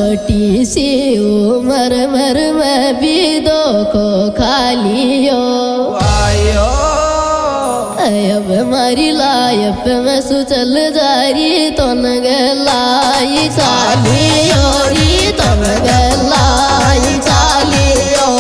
छोटी सी उम्र में भी दो को खा लियो अब मारी लाइफ में सुचल जारी तो नगलाई चालियो री तो नगलाई चालियो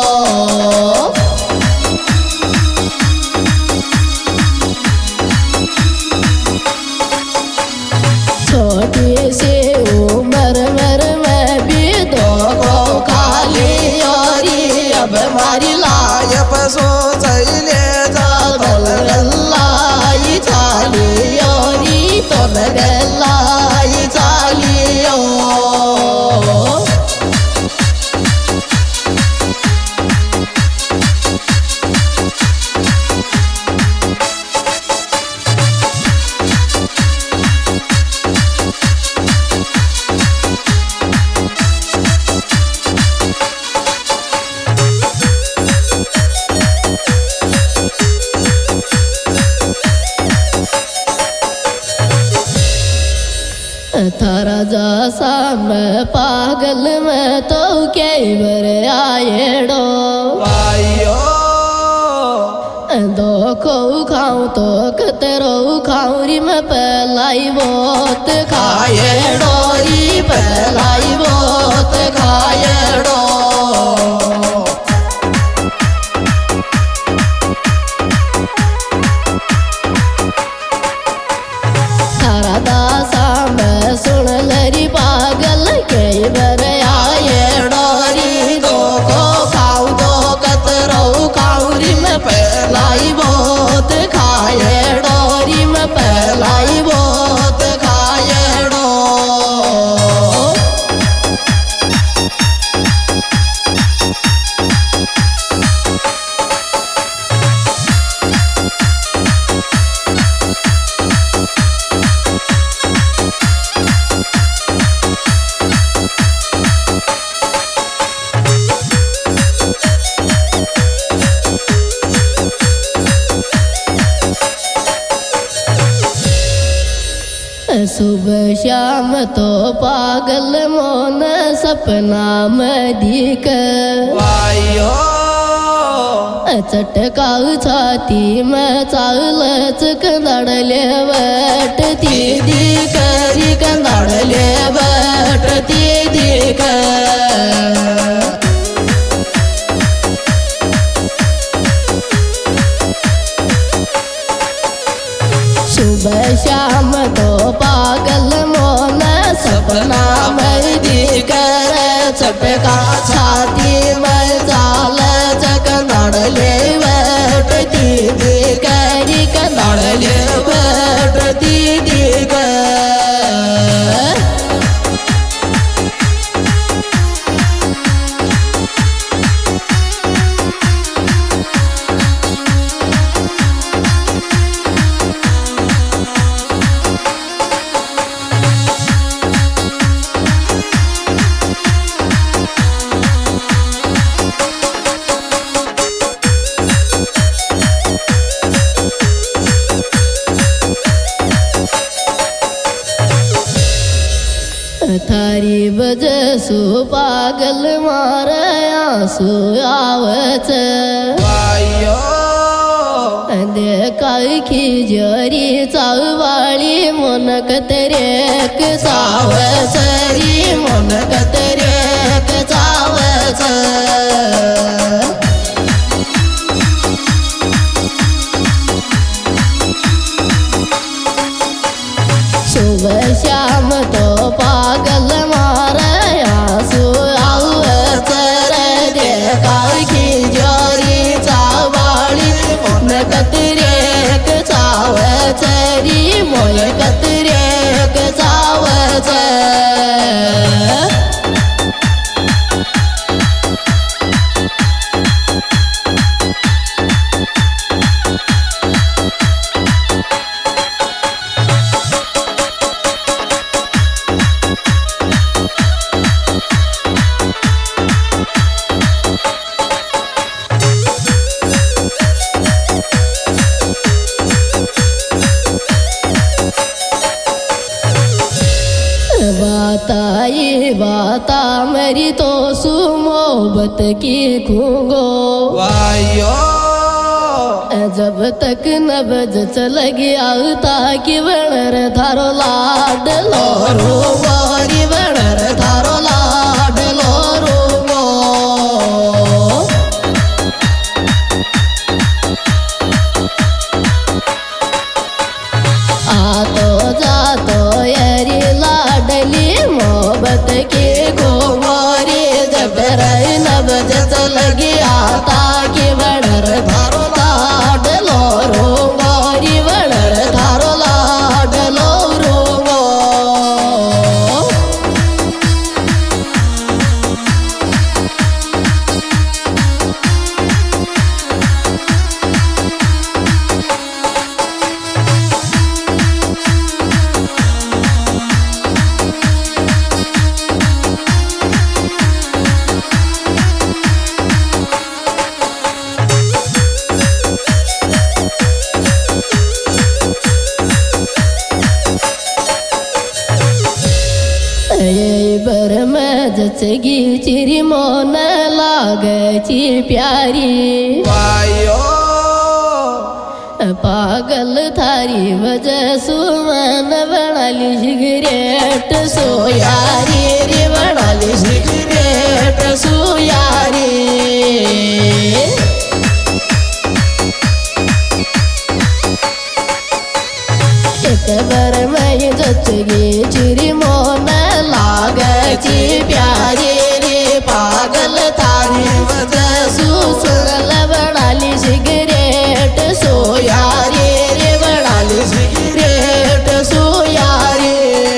छोटी सी उम्र में भी दो को खा लियो री अब मारी लाइफ सो चले गल्लाई चालियो री तो गल्लाई चालियो थारा जैसा मैं पागल में तो कई बार आएड़ो दो को खाऊं तो कतरो खाऊं री मैं पलाई बहुत खाएड़ो री पलाई बहुत खाएड़ो थारा दासा मैं सुन लरी पागल कई बार आए डोरी दो को खाऊ दो कतरो खाऊ री मैं पहलाई बहुत खाए डोरी मैं पहलाई बहुत खाए डो सुबह शाम तो पागल मोन सपना में दिख चटकाऊ छाती में चाल कंदड़ले बैठती दिखरी कंदड़ले बैठती दिख सुबह शाम तो पागल मोन सपना में दिकर चटका छाती में चाल कंदड़ले बैठती दिकरी कंदड़ले बैठती दिकर थारी वजह सु पागल मारे आंसू आवत देखा खिजरी चाववाली मन कतरेक सावचरी मन कतरेक सावच सुबह शाम तो पागल मारे आंसू आवत देखा खिजरी चाववाली मन कतरेक सावचरी मन कतरेक सावच माता मेरी तो सु मोहब्बत की खूंगो वायो जब तक नबज चल गया ताकि बनर थारो लाड लोरो वारी बनर थारो लाड लोरो आतो जातो यारी लाडली मोहब्बत की गोरी जब रही नबज चल गया ताकि बनर थारो लाड लोरो गोरी बनर थारो लाड लोरो बर में जचगी चिरी मोन लागची प्यारी वायो पागल थारी वजह सुमन बनाली सिगरेट सोयारी रे बनाली सिगरेट सोयारी एक बर में जचगी चिरी मोन लागची प्यारी रे पागल थारी वजह सुसुगल बनाली सिगरेट सोयारी रे बनाली सिगरेट सोयारी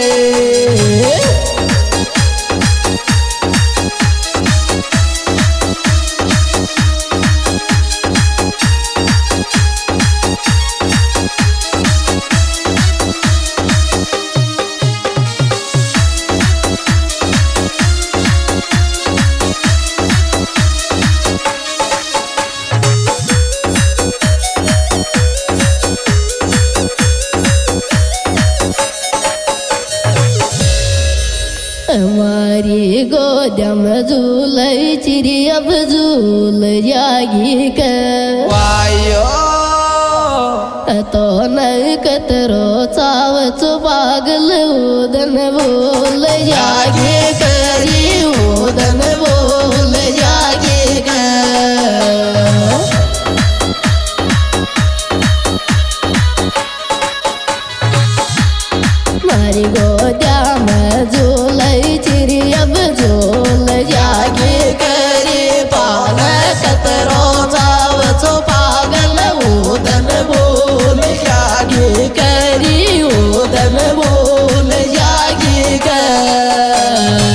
हमारी गोदम झूल चिरी अब झूल जागी कर वायो तो न कतरो चावच पागल उदन बोल जागे करी उदन बोल जागे कर मारी गोद्या में झूल चिरी अब झूल जागे करी पान कतरो जावचो पागल उदन बोल जागे करी उदन बोल जागे कर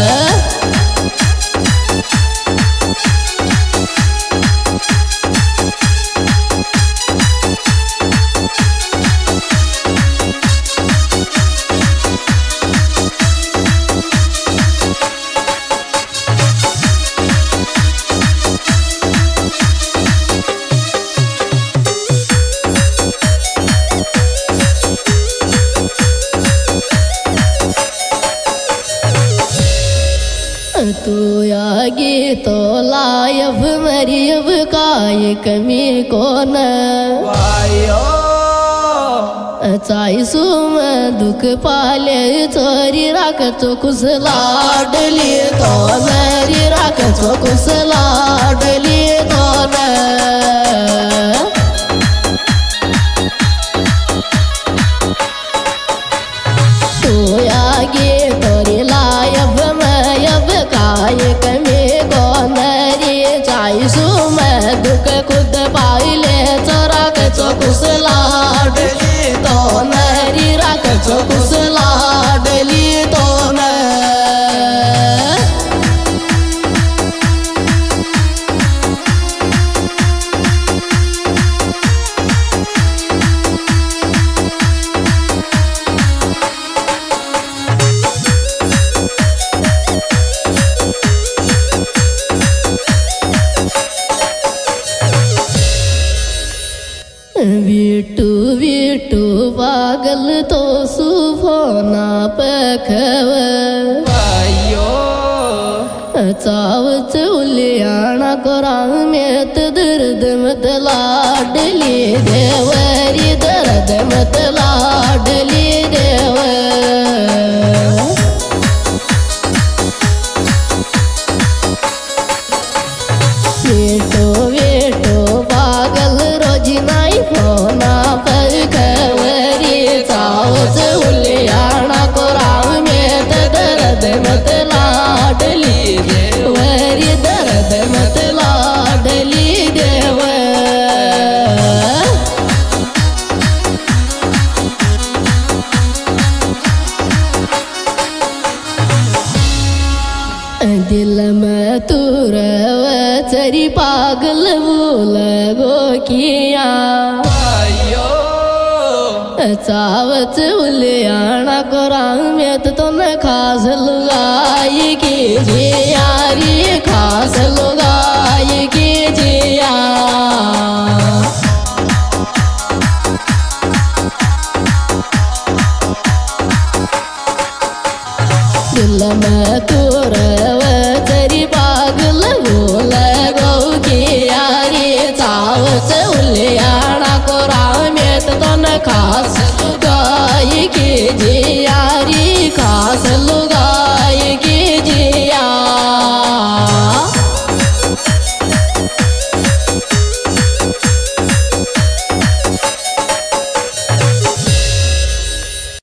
तू आगे तो लायब मरियब काय कमी कोन वायो चाईसू में दुख पाले चोरी राखचो कुस लाडली तो मेरी राखचो कुस लाडली तो तू आगे तोरी लायब मयब काय कमी कोन रे चाईसू में दुख खुद पाइले चोराखचो कुस लाडली तो मेरी राखचो कुस लाडली तो वीटू वीटू पागल तो सुफोना पखव वायो को रामेत दर्द मत लाडली देवरी दर्द मत लाडली देव वेटो वेटो पागल रोज नाही फोना पर खबरी चावच उलियाना को रामेत दर्द मत लाडली देवरी दर्द मत लाडली देव दिल में तुरव चरी पागल भूल गो किया चावच उलियाना को रामेत तो न खास लुगाई की जियारी खास लुगाई की जिया दिल में तुरव चरी पागल भूल गो किया रे चावच उलियाना को रामेत तो न खास